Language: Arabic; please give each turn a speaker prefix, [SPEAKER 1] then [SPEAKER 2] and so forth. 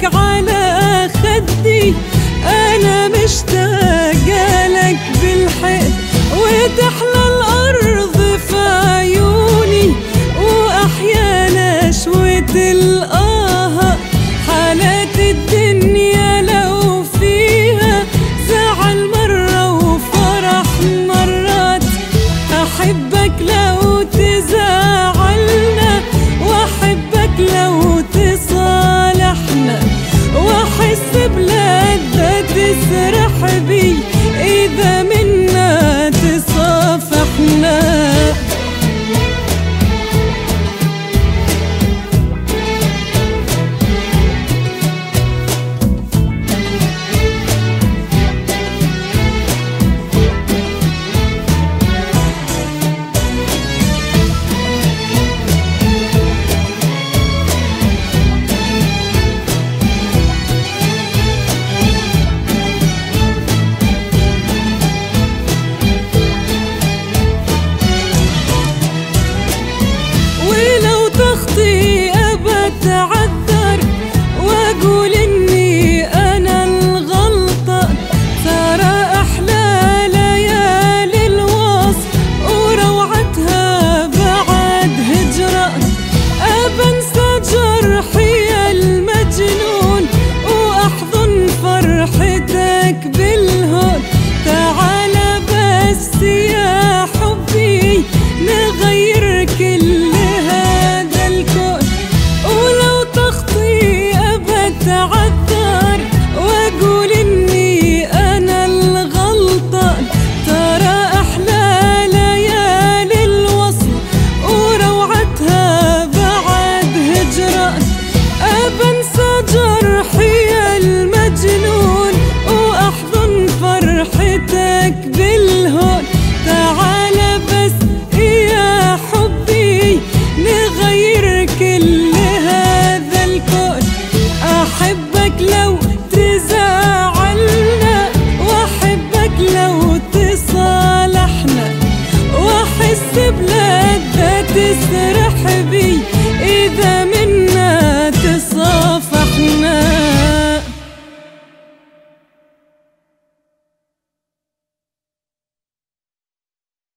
[SPEAKER 1] على خدي، أنا مشتاقة لك بالحق، وتحلى الأرض في عيوني، وأحيا نشوة الآه. حالات الدنيا لو فيها زعل مرة وفرح مرات، أحبك لو تزعلنا، وأحبك لو تصالحنا، وأحس بلذة تسرح بي إذا منا تصافحنا. بتعذر واقول اني انا الغلطة، ترى احلى ليالي الوصل وروعتها بعد هجرة. ابنسى جرحي المجنون واحضن فرحتك بالهون، تعال بس يا حبي نغير كل هذا الكون. ولو تخطي بتعذر واقول اني انا الغلطان، ترى احلى ليالي الوصل وروعتها بعد هجران. ابنسى جرحي المجنون واحضن فرحتك بالهون، تعال بس يا حبي نغير كل هذا الكون. أحبك لو تزعلنا، وأحبك لو تصالحنا، وأحس بلذة تسرح بي إذا